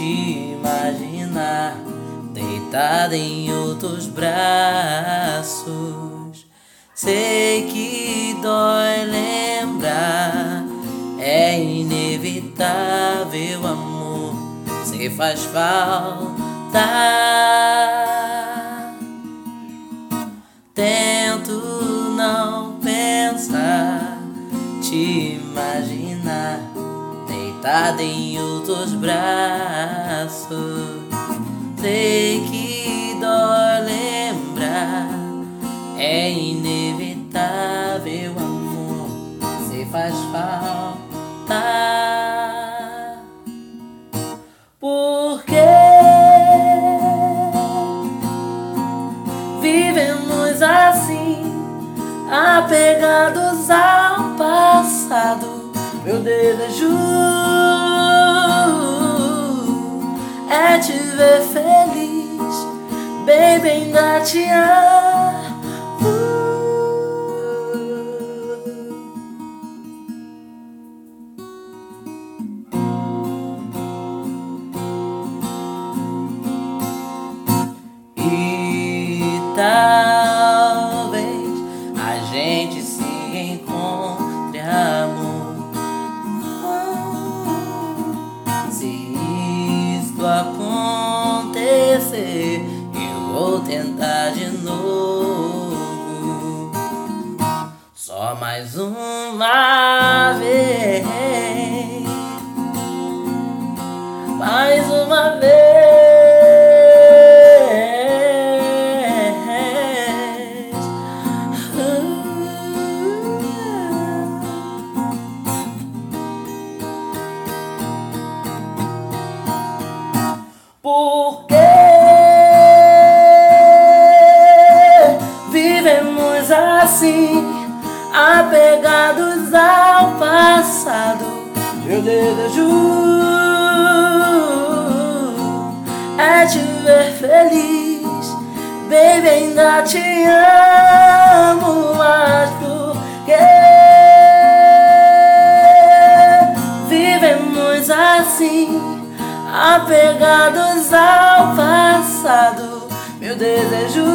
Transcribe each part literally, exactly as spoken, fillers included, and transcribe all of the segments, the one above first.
te imaginar deitada em outros braços. Sei que dói lembrar, é inevitável, amor, se faz falta. Tento não pensar, te imaginar deitada em outros braços. Sei que dói lembrar, é inevitável, amor, se faz falta. Porque vivemos assim, apegados ao passado. Meu desejo é te ver feliz, baby, ainda te amo. E talvez a gente se encontre, amor, se isto acontecer, eu vou tentar de novo, só mais uma vez, mais uma vez. Porque vivemos assim, apegados ao passado. Meu desejo é te ver feliz, baby, ainda te amo. Mas porque vivemos assim, apegados ao passado. Meu desejo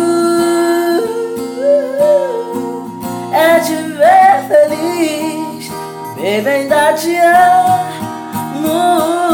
é te ver feliz, baby, ainda te amo.